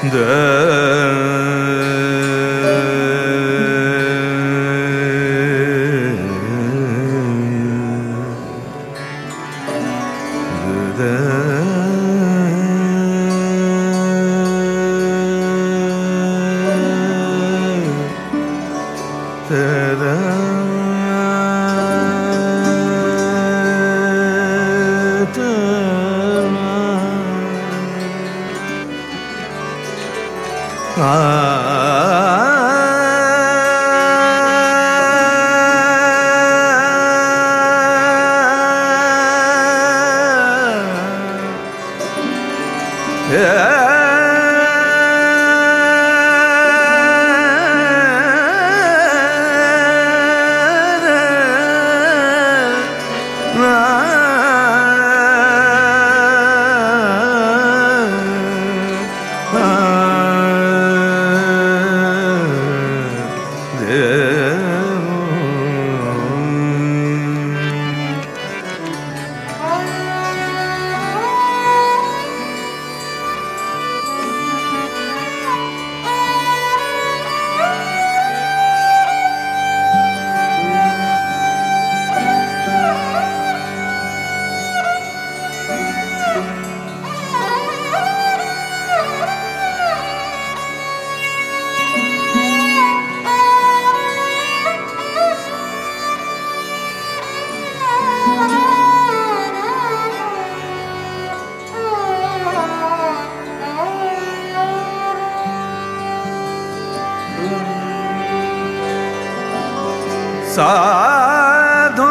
साधो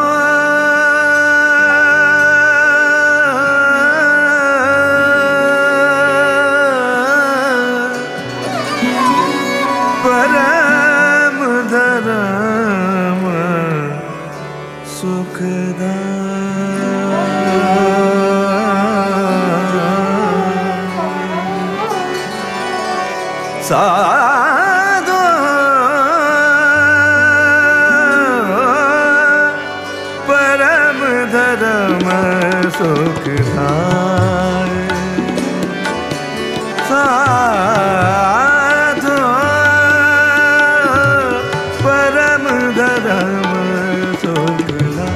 परम धर्म सुखदा साधो परम धर्म सुखदाय साधो परम धर्म सुखदाय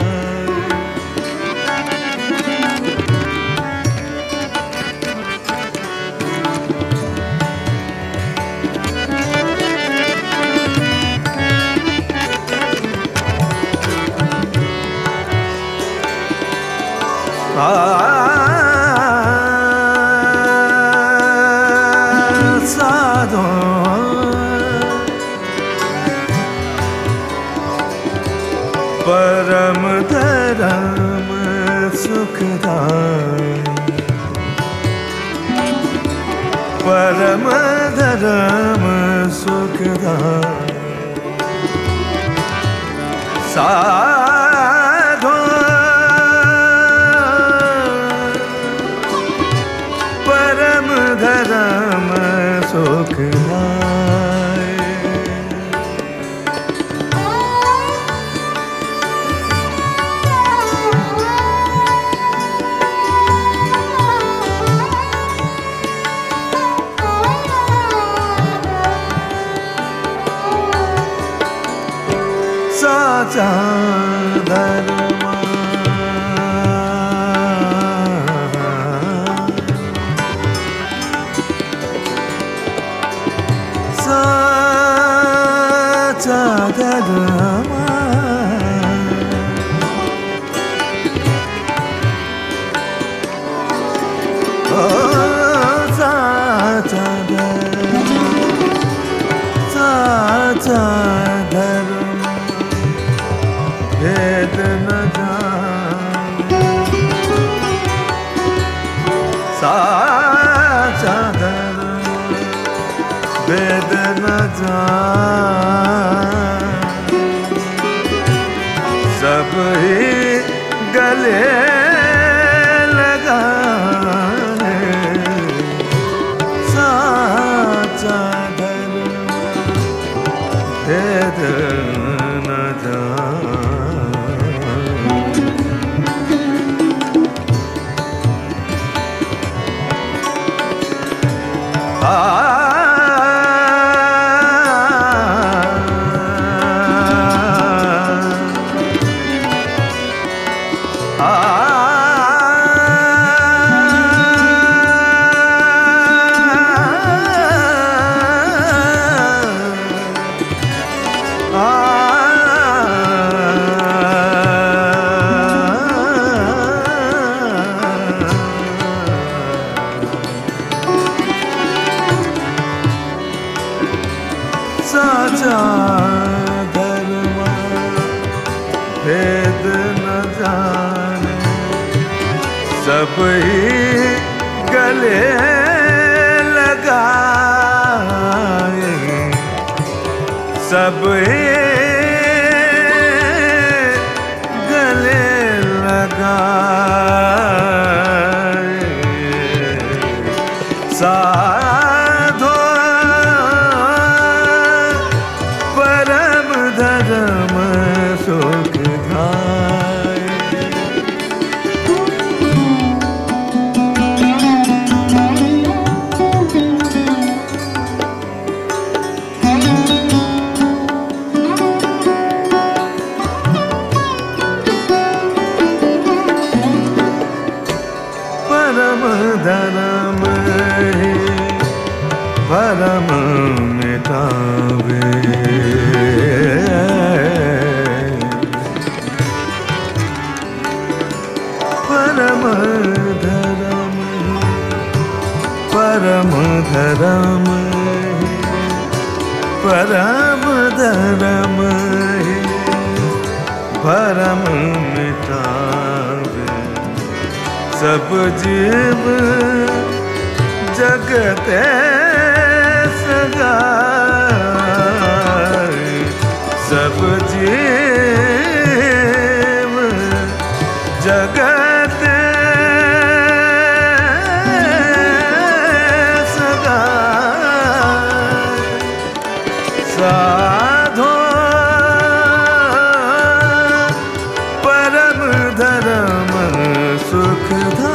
साधो परम धर्म सुखदाय परम धर्म सुखदाय साधो परम धर्म सुखदाय साचा धर्म साचा धर्म ओ साचा धर्म साचा धर्म भेद न जाने साचा धर्म भेद न जाने सब ही गले लगाने साचा धर्म भेद न जाने भेद न जाने, सब ही गले लगाए, सब ही गले लगाए। साधो परम धर्म सुख धाय। परम धर्म परम मिटावे, परम धर्म परम धर्म परम धर्म परम मिटावे। सब जीव जगते सगाए, सब जीव जगते सगाए। साधो परम धर्म सुख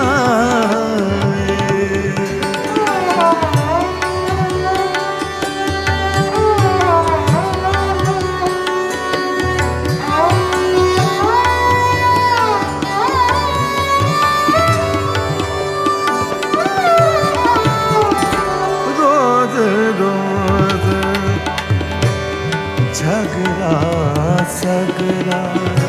झगड़ा सगड़ा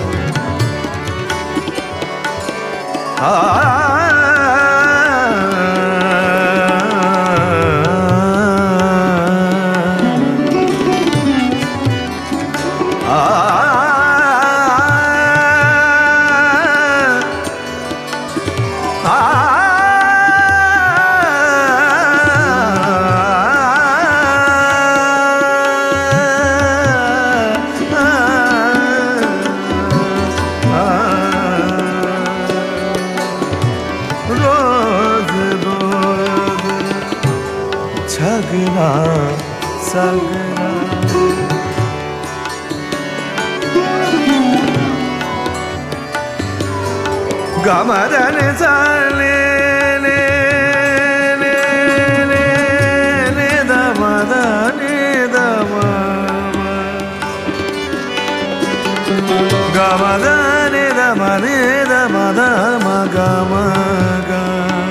झगड़ा सगड़ा गमदन साले ले ले ले ले दमदने दम गमदने दमने दमदम गम ग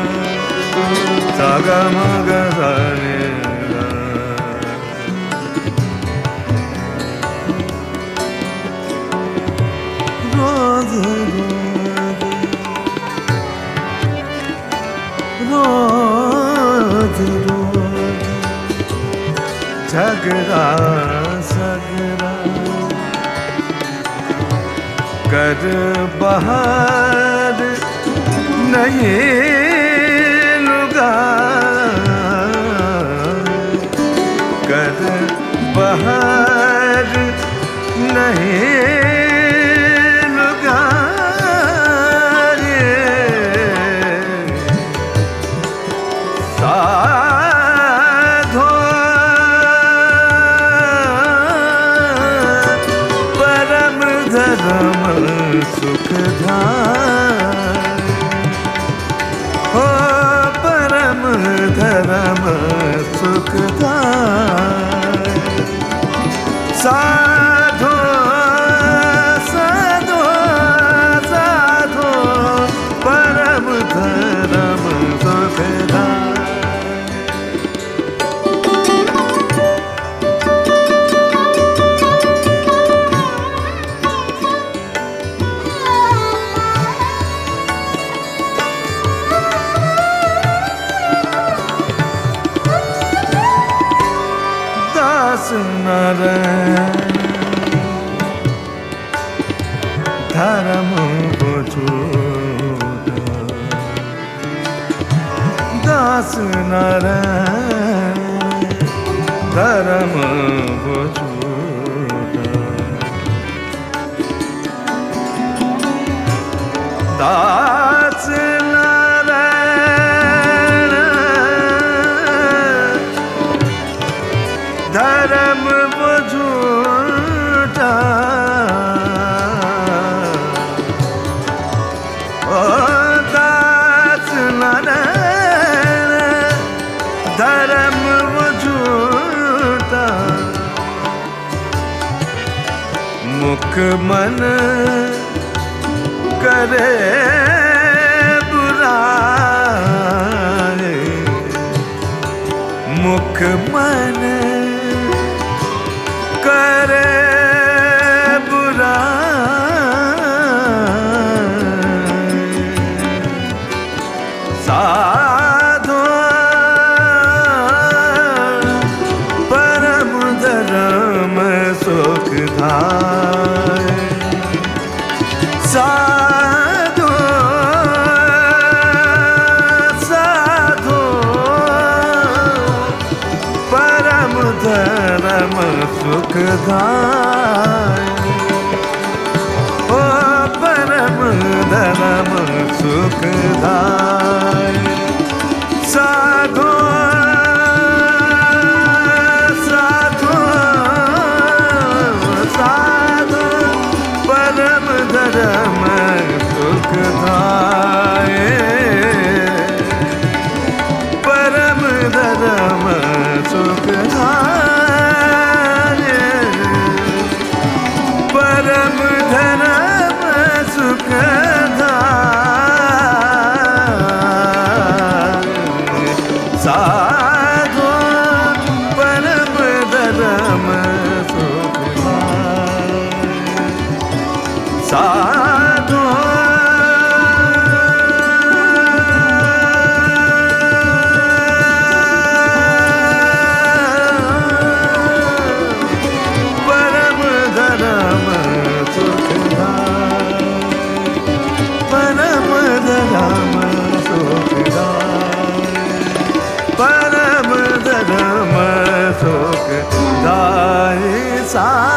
सगम गने रोज रोज रोज झगड़ा सगड़ा कर बाहर नहीं लुगा, कर बाहर नहीं लुगा। साधो परम धर्म सुख धाय, हो परम धर्म सुख धाय। साधो साधो साधो परम धर्म सुख धाय। नारायण धर्म परम बुझूदा दास नारायण धर्म बुझूदा दास नारायण धर्म बुझूदा ओ दास नारायण धर्म बुझूदा मुख मन करे बुराई मुख मन करे बुराई साधो परम धर्म सुखदाय साधो साधो परम धर्म सुखदाय ओ परम धर्म सुखदाय साधो साधो साधो परम धर्म सुखदाय परम धर्म सुखदाय परम धर्म सुखदाय साधो परम धर्म सुखदाय साधो परम धर्म सुखदाय परम धर्म सुखदाय परम धर्म सुखदाय सा